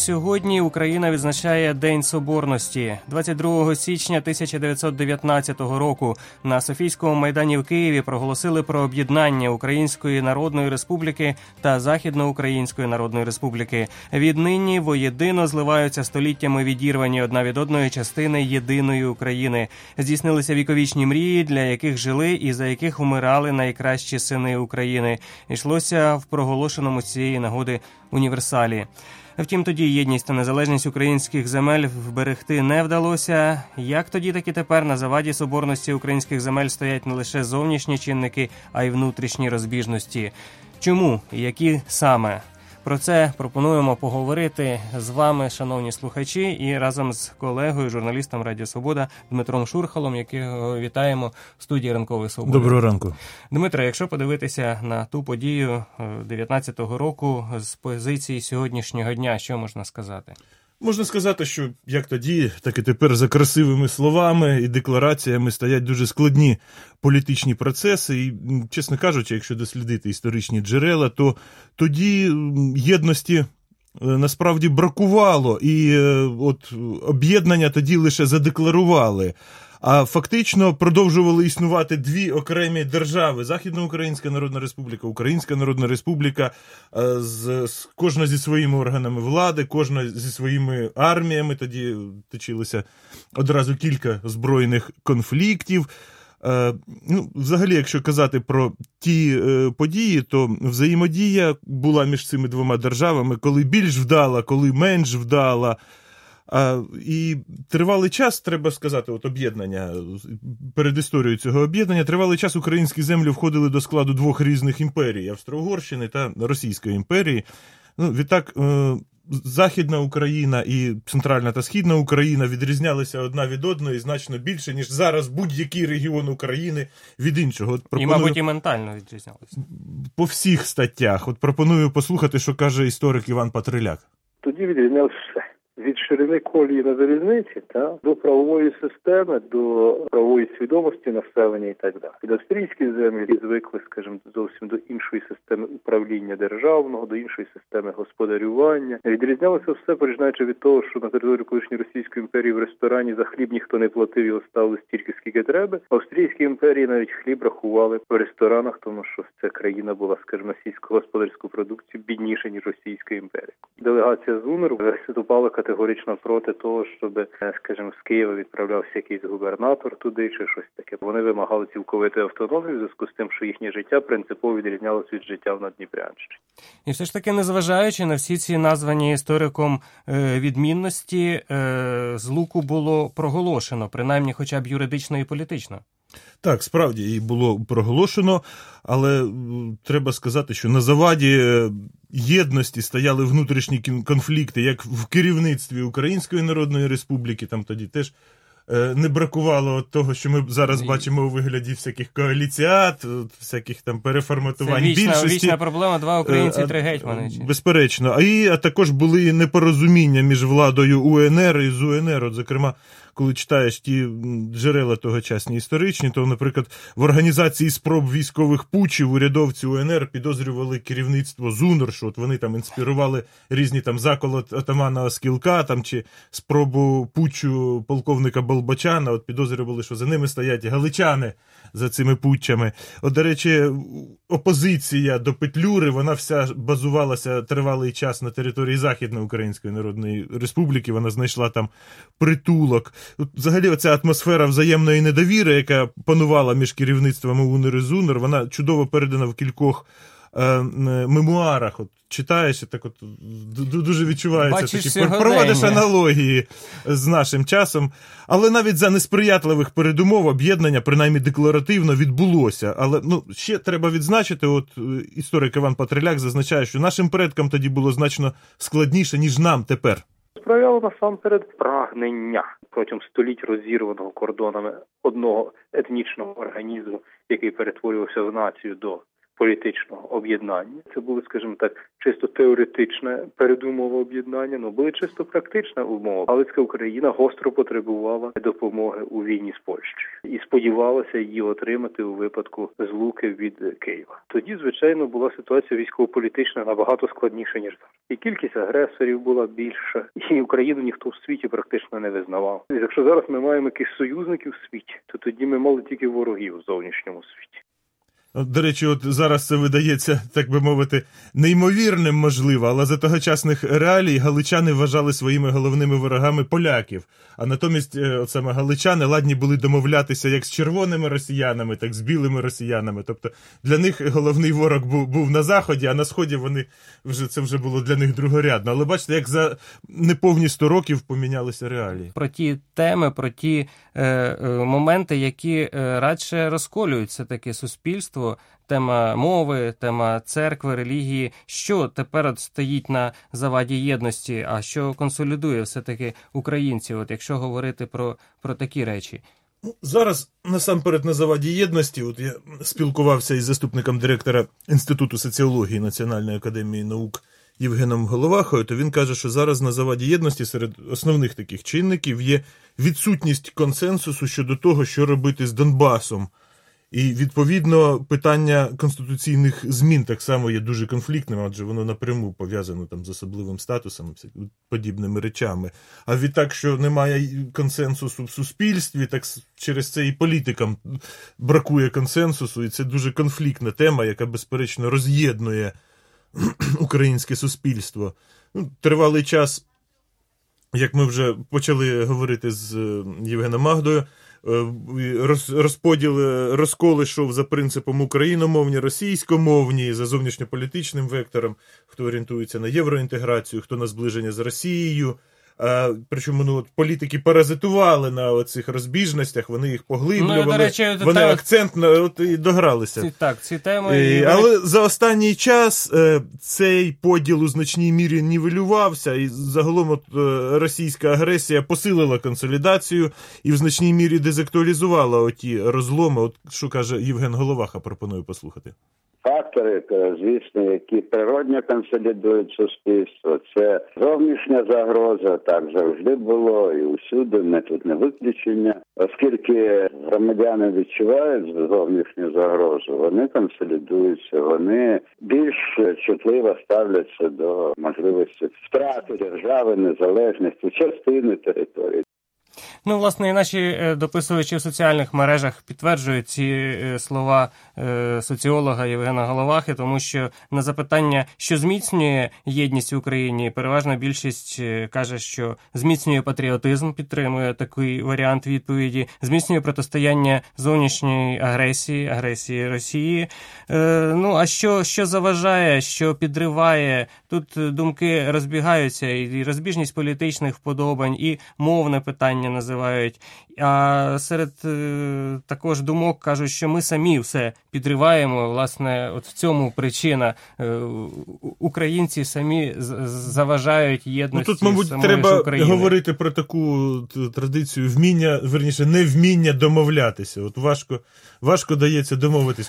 сьогодні Україна відзначає День Соборності. 22 січня 1919 року на Софійському майдані в Києві проголосили про об'єднання Української Народної Республіки та Західноукраїнської Народної Республіки. Віднині воєдино зливаються століттями відірвані одна від одної частини єдиної України. Здійснилися віковічні мрії, для яких жили і за яких умирали найкращі сини України. Йшлося в проголошеному з цієї нагоди універсалі. Втім, тоді єдність та незалежність українських земель вберегти не вдалося. Як тоді, так і тепер на заваді соборності українських земель стоять не лише зовнішні чинники, а й внутрішні розбіжності. Чому і які саме? Про це пропонуємо поговорити з вами, шановні слухачі, і разом з колегою, журналістом Радіо Свобода Дмитром Шурхалом, якого вітаємо в студії «Ранкової Свободи». Доброго ранку. Дмитро, якщо подивитися на ту подію 19-го року з позиції сьогоднішнього дня, що можна сказати? Можна сказати, що як тоді, так і тепер за красивими словами і деклараціями стоять дуже складні політичні процеси. І, чесно кажучи, якщо дослідити історичні джерела, то тоді єдності насправді бракувало. І от об'єднання тоді лише задекларували. А фактично продовжували існувати дві окремі держави: Західноукраїнська Народна Республіка, Українська Народна Республіка, кожна зі своїми органами влади, кожна зі своїми арміями. Тоді точилося одразу кілька збройних конфліктів. Взагалі, якщо казати про ті події, то взаємодія була між цими двома державами, коли більш вдала, коли менш вдала. І тривалий час, треба сказати, от об'єднання, перед історією цього об'єднання, тривалий час українські землі входили до складу двох різних імперій – Австро-Угорщини та Російської імперії. Відтак, Західна Україна і Центральна та Східна Україна відрізнялися одна від одної значно більше, ніж зараз будь-який регіон України від іншого. І, мабуть, і ментально відрізнялися. По всіх статтях. От пропоную послухати, що каже історик Іван Патриляк. Тоді відрізнялося все. Від ширини колії на залізниці до правової системи, до правової свідомості населення і так далі. Під австрійські землі звикли, скажімо, зовсім до іншої системи управління державного, до іншої системи господарювання. Відрізнялося все, починаючи від того, що на території колишньої Російської імперії в ресторані за хліб ніхто не платив, його ставили стільки, скільки треба. В Австрійській імперії навіть хліб рахували в ресторанах, тому що ця країна була, скажімо, сільськогосподарську продукцію бідніша, ніж Російська імперія. Делегація з УНРу виступала категорично проти того, щоб, скажімо, з Києва відправлявся якийсь губернатор туди чи щось таке. Вони вимагали цілковитої автономії в зв'язку з тим, що їхнє життя принципово відрізнялося від життя в Надніпрянщині. І все ж таки, незважаючи на всі ці названі істориком відмінності, злуку було проголошено, принаймні хоча б юридично і політично. Так, справді, її було проголошено, але треба сказати, що на заваді єдності стояли внутрішні конфлікти, як в керівництві Української Народної Республіки, там тоді теж не бракувало того, що ми зараз бачимо у вигляді всяких коаліціат, всяких там переформатувань більшості. Це вічна проблема, два українці, три гетьмани. Безперечно. А також були непорозуміння між владою УНР і ЗУНР. От, зокрема, коли читаєш ті джерела тогочасні історичні, то, наприклад, в організації спроб військових путчів урядовці УНР підозрювали керівництво ЗУНР, що от вони там інспірували різні там заколот отамана Оскілка, там, чи спробу путчу полковника Болбочана, от підозрювали, що за ними стоять галичани за цими путчами. От, до речі, опозиція до Петлюри, вона вся базувалася тривалий час на території Західноукраїнської Народної Республіки, вона знайшла там притулок. Взагалі, оця атмосфера взаємної недовіри, яка панувала між керівництвами УНР і ЗУНР, вона чудово передана в кількох мемуарах. От читаєш, і так от дуже відчувається, такі проводиш аналогії з нашим часом. Але навіть за несприятливих передумов об'єднання, принаймні декларативно, відбулося. Але ще треба відзначити, от історик Іван Патриляк зазначає, що нашим предкам тоді було значно складніше, ніж нам тепер. Справляло насамперед прагнення протягом століть розірваного кордонами одного етнічного організму, який перетворювався в націю до політичного об'єднання. Це були, скажімо так, чисто теоретичне передумова об'єднання, але були чисто практична умова. Галицька Україна гостро потребувала допомоги у війні з Польщею і сподівалася її отримати у випадку злуки від Києва. Тоді, звичайно, була ситуація військово-політична набагато складніша, ніж зараз. І кількість агресорів була більша, і Україну ніхто в світі практично не визнавав. І якщо зараз ми маємо якихось союзників в світі, то тоді ми мали тільки ворогів в зовнішньому світі. До речі, от зараз це видається, так би мовити, неймовірним, можливо, але за тогочасних реалій галичани вважали своїми головними ворогами поляків. А натомість от саме галичани ладні були домовлятися як з червоними росіянами, так і з білими росіянами. Тобто для них головний ворог був на Заході, а на Сході це вже було для них другорядно. Але бачите, як за неповні 100 років помінялися реалії. Про ті теми, про ті моменти, які радше розколюють все-таки суспільство, тема мови, тема церкви, релігії. Що тепер от стоїть на заваді єдності, а що консолідує все-таки українців, от якщо говорити про такі речі? Зараз, насамперед, на заваді єдності, от я спілкувався із заступником директора Інституту соціології Національної академії наук Євгеном Головахою, то він каже, що зараз на заваді єдності серед основних таких чинників є відсутність консенсусу щодо того, що робити з Донбасом. І, відповідно, питання конституційних змін так само є дуже конфліктним, адже воно напряму пов'язано там з особливим статусом і подібними речами. А відтак, що немає консенсусу в суспільстві, так через це і політикам бракує консенсусу, і це дуже конфліктна тема, яка, безперечно, роз'єднує українське суспільство. Тривалий час, як ми вже почали говорити з Євгеном Магдою, розкол йшов за принципом україномовні, російськомовні, за зовнішньополітичним вектором, хто орієнтується на євроінтеграцію, хто на зближення з Росією. Причому політики паразитували на цих розбіжностях, вони їх поглиблювали, до речі, вони акцентно і догралися. Ці теми... Але за останній час цей поділ у значній мірі нівелювався, і загалом російська агресія посилила консолідацію і в значній мірі дезактуалізувала оті розломи. От що каже Євген Головаха, пропоную послухати. Фактори, звісно, які природньо консолідують суспільство, це зовнішня загроза, так завжди було і усюди, не тут не виключення. Оскільки громадяни відчувають зовнішню загрозу, вони консолідуються, вони більш чутливо ставляться до можливості втрати держави, незалежності, частини території. Власне, і наші дописувачі в соціальних мережах підтверджують ці слова соціолога Євгена Головахи, тому що на запитання, що зміцнює єдність в Україні, переважна більшість каже, що зміцнює патріотизм, підтримує такий варіант відповіді, зміцнює протистояння зовнішньої агресії Росії. А що заважає, що підриває? Тут думки розбігаються, і розбіжність політичних вподобань, і мовне питання називають. А серед також думок кажуть, що ми самі все підриваємо. Власне, от в цьому причина. Українці самі заважають єдності. Тут, мабуть, треба говорити про таку традицію невміння домовлятися. От важко дається домовитись.